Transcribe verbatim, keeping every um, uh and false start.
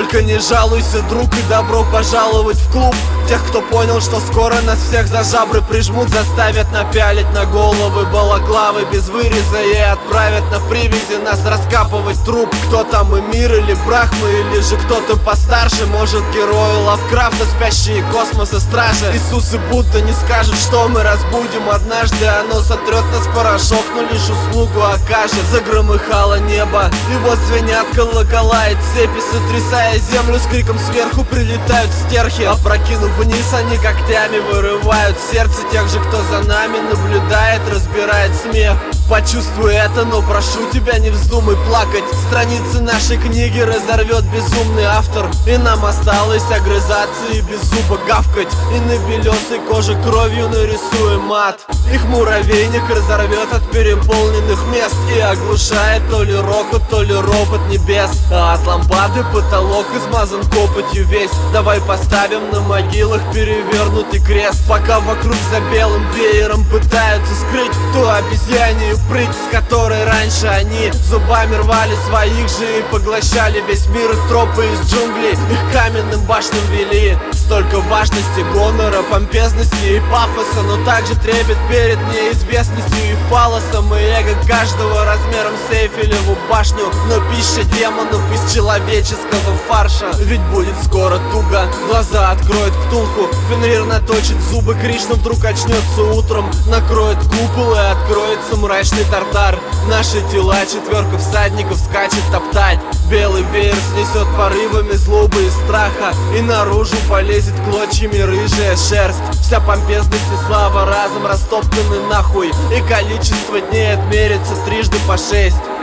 Только не жалуйся, друг, и добро пожаловать в клуб тех, кто понял, что скоро нас всех за жабры прижмут, заставят напялить на головы балаклавы без выреза и отправят на привязи нас раскапывать труп. Кто там, Эмир или Брахма, или же кто-то постарше? Может, герои Лавкрафта, спящие космоса стражи? Иисус и Будда не скажут, что мы разбудим однажды. Оно сотрет нас порошок, но лишь услугу окажет. Загромыхало небо, и вот звенят колокола и цепи, сотрясая землю, с криком сверху прилетают стерхи. Опрокинув вниз, они когтями вырывают сердце тех же, кто за нами наблюдает, разбирает смех. Почувствуй это, но прошу тебя, не вздумай плакать. Страницы нашей книги разорвет безумный автор, и нам осталось огрызаться и без зуба гавкать. И на белесой коже кровью нарисуем мат. Их муравейник разорвет от переполненных мест и оглушает то ли рокот, то ли ропот небес. А от лампады потолок измазан копотью весь. Давай поставим на могилах перевернутый крест, пока вокруг за белым веером пытаются скрыть ту обезьянью прыть, с которой раньше они зубами рвали своих же и поглощали весь мир. Тропы из джунглей их каменным башням вели. Столько важности, гонора, помпезности и пафоса, но также трепет перед неизвестностью и фалосом. И эго каждого размером с Эйфелеву башню, но пища демонов из человеческого фарша. Ведь будет скоро туго, глаза откроет Ктулху, Фенрир наточит зубы, Кришна вдруг очнется утром, накроет купол и откроется мрачный тартар. Наши тела четверка всадников скачет топтать. Белый веер снесет порывами злобы и страха, и наружу полезет клочьями рыжая шерсть. Вся помпезность и слава разом растоптаны нахуй, и количество дней отмерится трижды по шесть.